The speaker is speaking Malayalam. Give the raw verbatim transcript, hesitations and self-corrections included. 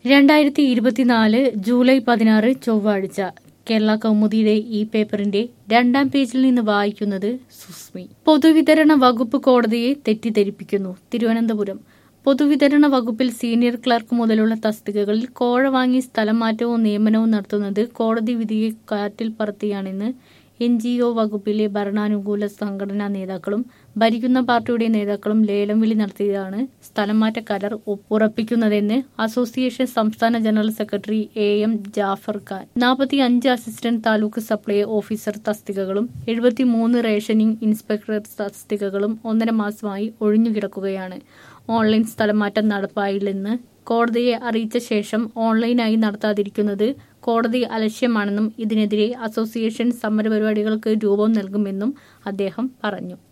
രണ്ടായിരത്തി ഇരുപത്തിനാല് ജൂലൈ പതിനാറ് ചൊവ്വാഴ്ച കേരള കൗമുദിയുടെ ഈ പേപ്പറിന്റെ രണ്ടാം പേജിൽ നിന്ന് വായിക്കുന്നത് സുസ്മി. പൊതുവിതരണ വകുപ്പ് കോടതിയെ തെറ്റിദ്ധരിപ്പിക്കുന്നു. തിരുവനന്തപുരം. പൊതുവിതരണ വകുപ്പിൽ സീനിയർ ക്ലർക്ക് മുതലുള്ള തസ്തികകളിൽ കോഴ വാങ്ങി സ്ഥലം മാറ്റവും നിയമനവും നടത്തുന്നത് കോടതി വിധിയെ കാറ്റിൽ പറത്തിയാണെന്ന് എൻ ജി ഒ വകുപ്പിലെ ഭരണാനുകൂല സംഘടനാ നേതാക്കളും ഭരിക്കുന്ന പാർട്ടിയുടെ നേതാക്കളും ലേലം വിളി നടത്തിയതാണ് സ്ഥലം മാറ്റ കരാർ ഉറപ്പിക്കുന്നതെന്ന് അസോസിയേഷൻ സംസ്ഥാന general secretary A M Jafar Khan. നാൽപ്പത്തി അഞ്ച് അസിസ്റ്റന്റ് താലൂക്ക് സപ്ലൈ ഓഫീസർ തസ്തികകളും എഴുപത്തി മൂന്ന് റേഷനിംഗ് ഇൻസ്പെക്ടർ തസ്തികകളും ഒന്നര മാസമായി ഒഴിഞ്ഞുകിടക്കുകയാണ്. ഓൺലൈൻ സ്ഥലം മാറ്റം നടപ്പായില്ലെന്ന് കോടതിയെ അറിയിച്ച ശേഷം ഓൺലൈനായി നടത്താതിരിക്കുന്നത് കോടതി അലക്ഷ്യമാണെന്നും ഇതിനെതിരെ അസോസിയേഷൻ സമരപരിപാടികൾക്ക് രൂപം നൽകുമെന്നും അദ്ദേഹം പറഞ്ഞു.